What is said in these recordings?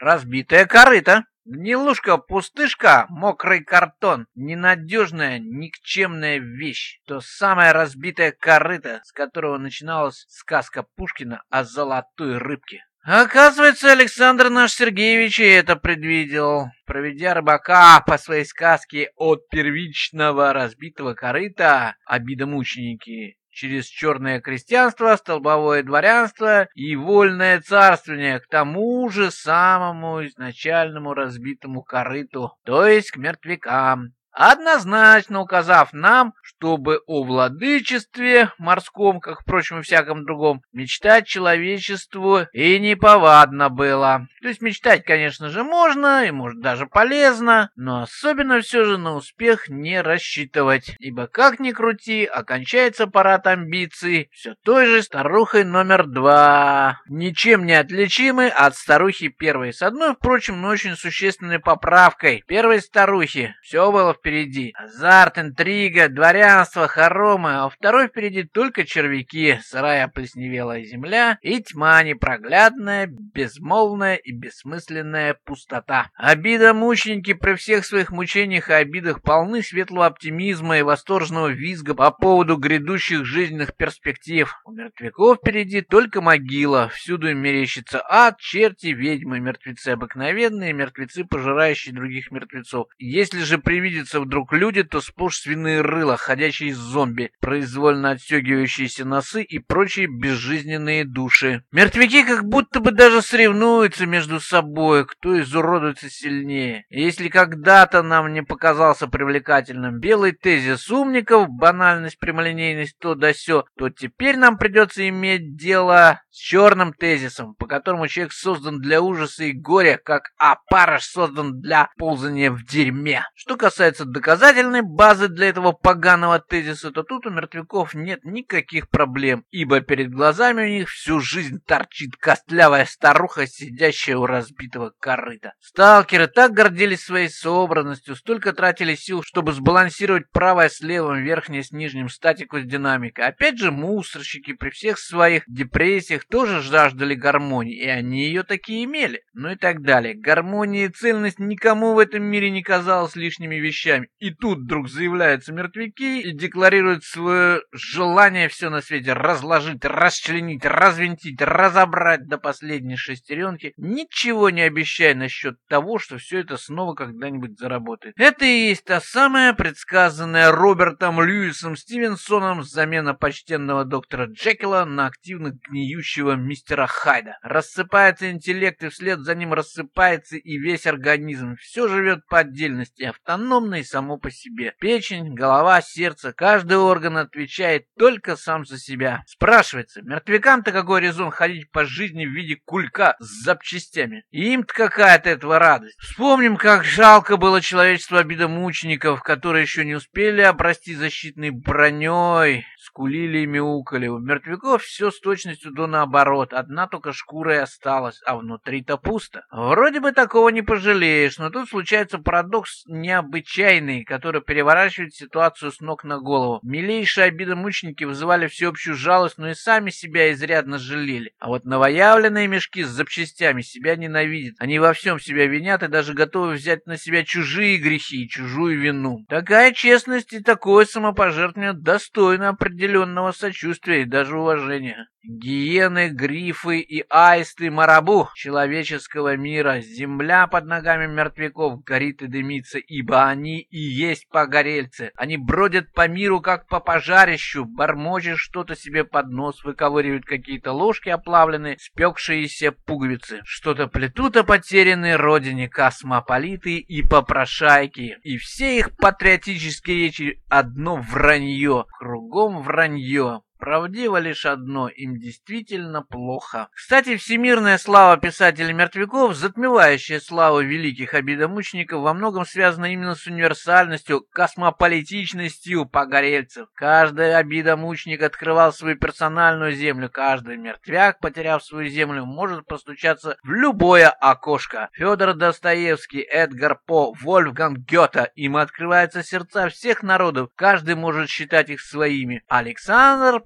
Разбитая корыта. Гнилушка-пустышка, мокрый картон, ненадежная, никчемная вещь. То самое разбитое корыто, с которого начиналась сказка Пушкина о золотой рыбке. Оказывается, Александр наш Сергеевич и это предвидел, проведя рыбака по своей сказке от первичного разбитого корыта «Обидомученики» через черное крестьянство, столбовое дворянство и вольное царствование к тому же самому изначальному разбитому корыту, то есть к мертвякам. Однозначно указав нам, чтобы о владычестве морском, как, впрочем, и всяком другом, мечтать человечеству и неповадно было. То есть мечтать, конечно же, можно, и может даже полезно, но особенно все же на успех не рассчитывать, ибо как ни крути, окончается парад амбиций все той же старухой номер 2, ничем не отличимой от старухи первой, с одной, впрочем, но очень существенной поправкой. Первой старухи все было впереди. Азарт, интрига, дворянство, хоромы, а второй впереди только червяки, сырая плесневелая земля и тьма непроглядная, безмолвная и бессмысленная пустота. Обида-мученики при всех своих мучениях и обидах полны светлого оптимизма и восторженного визга по поводу грядущих жизненных перспектив. У мертвяков впереди только могила, всюду им мерещится ад, черти, ведьмы, мертвецы обыкновенные, мертвецы, пожирающие других мертвецов. Если же привидится вдруг люди, то сплошь свиные рыла, ходячие зомби, произвольно отстегивающиеся носы и прочие безжизненные души. Мертвяки как будто бы даже соревнуются между собой, кто изуродуется сильнее. И если когда-то нам не показался привлекательным белый тезис умников, банальность, прямолинейность, то да сё, то теперь нам придется иметь дело с черным тезисом, по которому человек создан для ужаса и горя, как опарыш создан для ползания в дерьме. Что касается доказательной базы для этого поганого тезиса, то тут у мертвяков нет никаких проблем, ибо перед глазами у них всю жизнь торчит костлявая старуха, сидящая у разбитого корыта. Сталкеры так гордились своей собранностью, столько тратили сил, чтобы сбалансировать правое с левым, верхнее с нижним, статику с динамикой. Опять же, мусорщики при всех своих депрессиях тоже жаждали гармонии, и они ее таки имели. Ну и так далее. Гармония и цельность никому в этом мире не казалось лишними вещами. И тут вдруг заявляются мертвяки и декларируют свое желание все на свете разложить, расчленить, развинтить, разобрать до последней шестеренки, ничего не обещая насчет того, что все это снова когда-нибудь заработает. Это и есть та самая предсказанная Робертом Льюисом Стивенсоном замена почтенного доктора Джекила на активно гниющего мистера Хайда. Рассыпается интеллект, и вслед за ним рассыпается и весь организм. Все живет по отдельности, автономно и само по себе. Печень, голова, сердце, каждый орган отвечает только сам за себя. Спрашивается, мертвякам-то какой резон ходить по жизни в виде кулька с запчастями? Им-то какая от этого радость? Вспомним, как жалко было человечество обидомучеников, которые еще не успели обрасти защитной броней, скулили и мяукали. У мертвяков все с точностью до наоборот. Одна только шкура и осталась, а внутри-то пусто. Вроде бы такого не пожалеешь, но тут случается парадокс необычайный, который переворачивает ситуацию с ног на голову. Милейшие обидомученики вызывали всеобщую жалость, но и сами себя изрядно жалели. А вот новоявленные мешки с запчастями себя ненавидят. Они во всем себя винят и даже готовы взять на себя чужие грехи и чужую вину. Такая честность и такое самопожертвование достойны определенного сочувствия и даже уважения. Гиены, грифы и аисты марабу человеческого мира. Земля под ногами мертвяков горит и дымится, ибо они и есть погорельцы. Они бродят по миру, как по пожарищу, бормочут что-то себе под нос, выковыривают какие-то ложки оплавленные, спекшиеся пуговицы. Что-то плетут о потерянной родине космополиты и попрошайки. И все их патриотические речи одно вранье, кругом вранье. Правдиво лишь одно, им действительно плохо. Кстати, всемирная слава писателей мертвяков, затмевающая славу великих обидомучеников, во многом связана именно с универсальностью, космополитичностью погорельцев. Каждый обидомученик открывал свою персональную землю, каждый мертвяк, потеряв свою землю, может постучаться в любое окошко. Федор Достоевский, Эдгар По, Вольфганг Гёте, им открываются сердца всех народов, каждый может считать их своими. Александр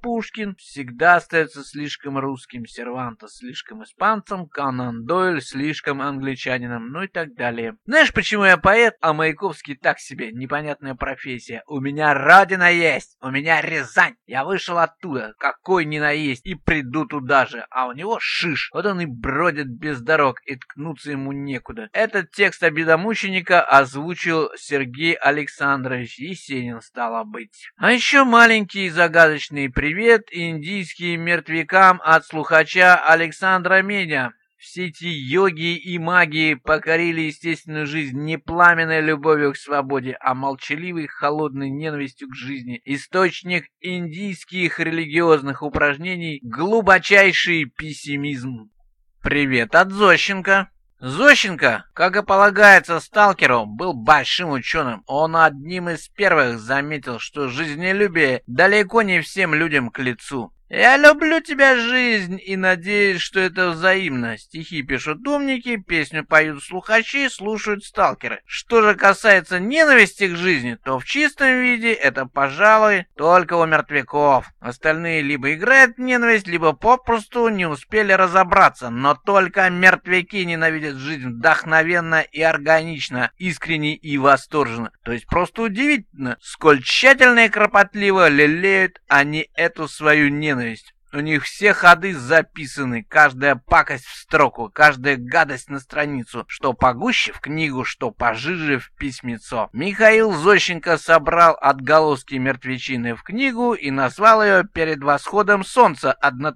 Пушкин всегда остается слишком русским, Сервантес слишком испанцем, Конан Дойль слишком англичанином, ну и так далее. Знаешь, почему я поэт, а Маяковский так себе, непонятная профессия? У меня родина есть, у меня Рязань. Я вышел оттуда, какой ни на есть, и приду туда же, а у него шиш. Вот он и бродит без дорог, и ткнуться ему некуда. Этот текст «Обидомученика» озвучил Сергей Александрович Есенин, стало быть. А еще маленький загадочный привет индийским мертвякам от слухача Александра Меня. Все эти йоги и маги покорили естественную жизнь не пламенной любовью к свободе, а молчаливой холодной ненавистью к жизни. Источник индийских религиозных упражнений – глубочайший пессимизм. Привет от Зощенко. Зощенко, как и полагается сталкеру, был большим ученым. Он одним из первых заметил, что жизнелюбие далеко не всем людям к лицу. «Я люблю тебя, жизнь, и надеюсь, что это взаимно». Стихи пишут умники, песню поют слухачи, слушают сталкеры. Что же касается ненависти к жизни, то в чистом виде это, пожалуй, только у мертвяков. Остальные либо играют в ненависть, либо попросту не успели разобраться. Но только мертвяки ненавидят жизнь вдохновенно и органично, искренне и восторженно. То есть просто удивительно, сколь тщательно и кропотливо лелеют они эту свою ненависть. У них все ходы записаны, каждая пакость в строку, каждая гадость на страницу, что погуще в книгу, что пожиже в письмецо. Михаил Зощенко собрал отголоски мертвечины в книгу и назвал ее «Перед восходом солнца»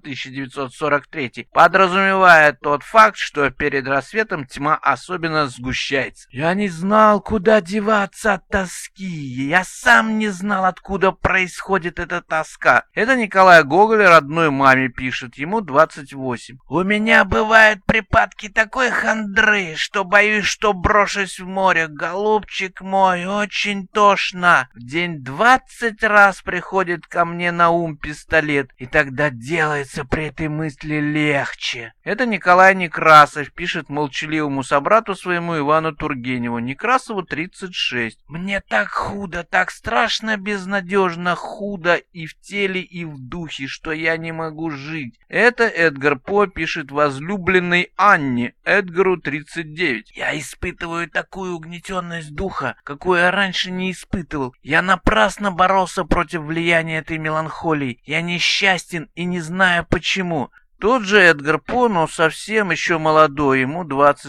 1943, подразумевая тот факт, что перед рассветом тьма особенно сгущается. «Я не знал, куда деваться от тоски. Я сам не знал, откуда происходит эта тоска». Это Николай Гоголь, родной маме пишет, ему 28. «У меня бывают припадки такой хандры, что боюсь, что брошусь в море. Голубчик мой, очень тошно. В день 20 раз приходит ко мне на ум пистолет, и тогда делается при этой мысли легче». Это Николай Некрасов пишет молчаливому собрату своему Ивану Тургеневу. Некрасову 36. «Мне так худо, так страшно безнадежно худо и в теле, и в духе, что я не могу жить». Это Эдгар По пишет возлюбленной Анне, Эдгару 39. «Я испытываю такую угнетенность духа, какую я раньше не испытывал. Я напрасно боролся против влияния этой меланхолии. Я несчастен и не знаю почему». Тот же Эдгар По, но совсем еще молодой, ему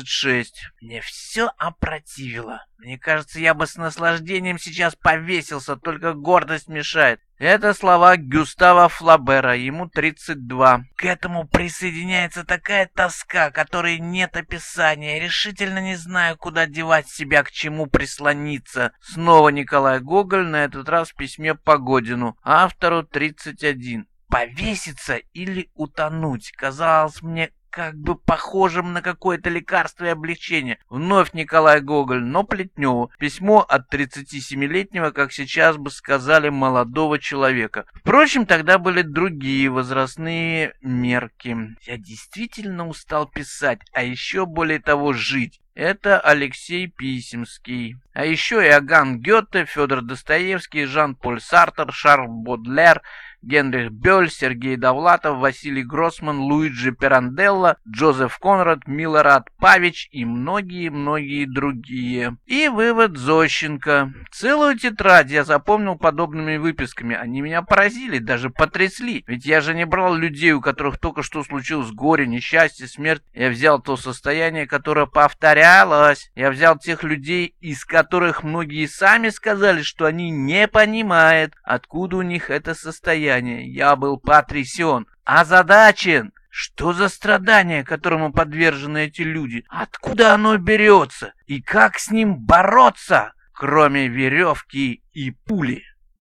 26. «Мне все опротивило. Мне кажется, я бы с наслаждением сейчас повесился, только гордость мешает». Это слова Гюстава Флабера, ему 32. «К этому присоединяется такая тоска, которой нет описания. Я решительно не знаю, куда девать себя, к чему прислониться». Снова Николай Гоголь, на этот раз в письме Погодину, автору 31. «Повеситься или утонуть» казалось мне как бы похожим на какое-то лекарство и облегчение. Вновь Николай Гоголь, но Плетневу. Письмо от 37-летнего, как сейчас бы сказали, молодого человека. Впрочем, тогда были другие возрастные мерки. «Я действительно устал писать, а еще более того жить». Это Алексей Писемский. А еще Иоганн Гёте, Федор Достоевский, Жан-Поль Сартр, Шарль Бодлер, Генрих Бёль, Сергей Довлатов, Василий Гроссман, Луиджи Пиранделло, Джозеф Конрад, Милорад Павич и многие-многие другие. И вывод Зощенко. Целую тетрадь я запомнил подобными выписками. Они меня поразили, даже потрясли. Ведь я же не брал людей, у которых только что случилось горе, несчастье, смерть. Я взял то состояние, которое повторялось. Я взял тех людей, из которых многие сами сказали, что они не понимают, откуда у них это состояние. Я был потрясен, озадачен. Что за страдание, которому подвержены эти люди? Откуда оно берется? И как с ним бороться, кроме веревки и пули?